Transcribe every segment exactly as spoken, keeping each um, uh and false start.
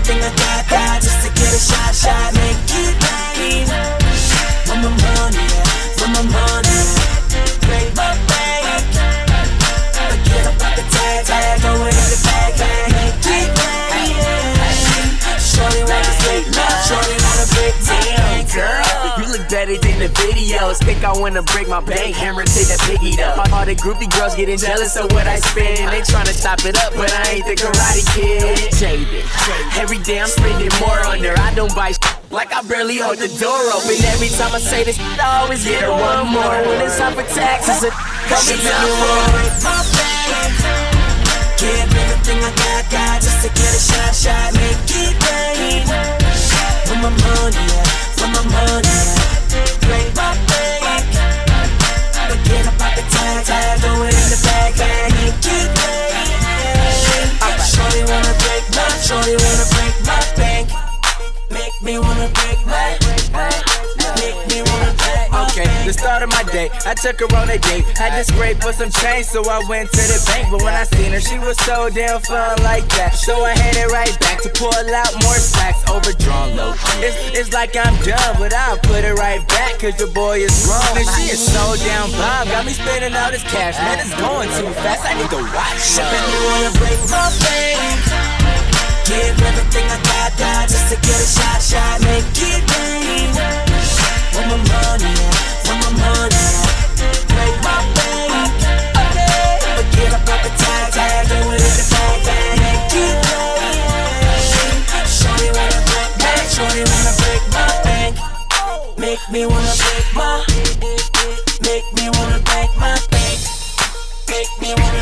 everything I got, got just to get a shot, shot, make it rain. For my money, for my money, break my bank. Forget about the tag, tag, go in the bag, bag, make it rain. Shorty wanna break my, shorty wanna break my bank. Girl, you look better than the videos. Think I wanna break my bank, hammer take that piggy though. All the groupie girls getting jealous of what I spend, and they tryna stop it up, but I ain't the Karate Kid. Jaded, every day I'm spending more on her. I don't buy like I barely hold the door open. Every time I say this, I always get her one more. When it's time for taxes, it comes me down for break my bank. Give everything I got, got just to get a shot, shot, make it rain. For my money, for my money, break my bank. Forget about the tag, tag, throw it in the bag, bag, make it rain. Shorty wanna break my, shorty wanna break my bank. Make me wanna break my, make me wanna break my Okay, the start of my day, I took her on a date. Had to scrape for some change, so I went to the bank. But when I seen her, she was so damn fun like that. So I headed right back to pull out more stacks, overdrawn low. It's, it's like I'm done, but I'll put it right back, cause your boy is grown. And she is so damn bomb, got me spending all this cash. Man, it's going too fast, I need to watch her. Make me wanna break my bank. Give everything I got, got just to get a shot, shot, make it rain. For my money, for my money, break my bank. Forget about the tag, tag, do it in the bag, bag, make it rain. Shorty wanna break my, shorty wanna break my bank. Make me wanna break my, make me wanna break my bank. Make me wanna,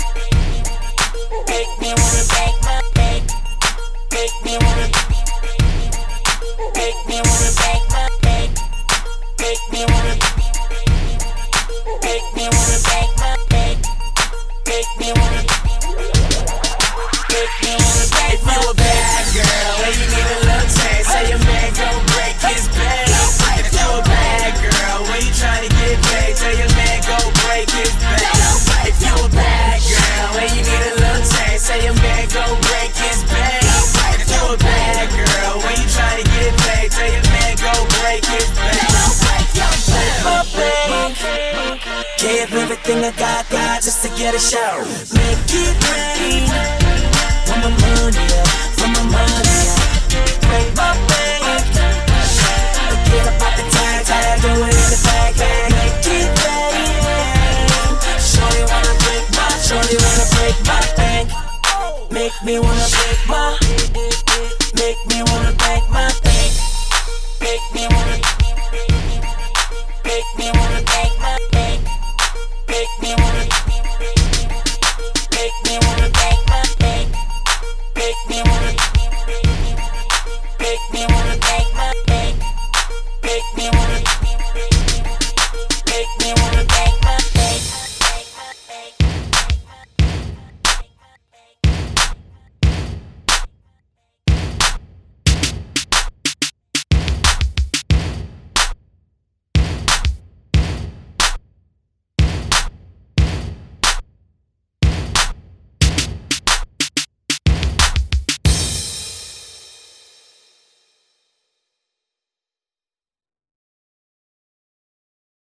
make me wanna break my bank. Make me wanna, make me wanna break my bank. Make me wanna, make me wanna break my bank. Make me wanna, make me wanna break my bank. If you a bad girl and you need a little chance, say your man gon' break his bank. If you a bad girl when you tryna get paid, tell your man gon' break his bank. If you a bad girl and you need a little chance, say your man gon' break his bank. If you a bad girl when you tryna get paid, tell your man gon' break his bank. Break my bank. Give everything I got, got just to get a show. Make it rain. For my money, for my money. Break my bank. Forget about the tag, tag, do it in the bag, bag. Make it rain. Shorty wanna break my, shorty wanna break my bank. Make me wanna break my, make me wanna break my bank. Make me wanna, make me wanna break my bank. Make me wanna, make me wanna break my bank. Make me wanna, make me wanna break my bank. Make me wanna, make me wanna break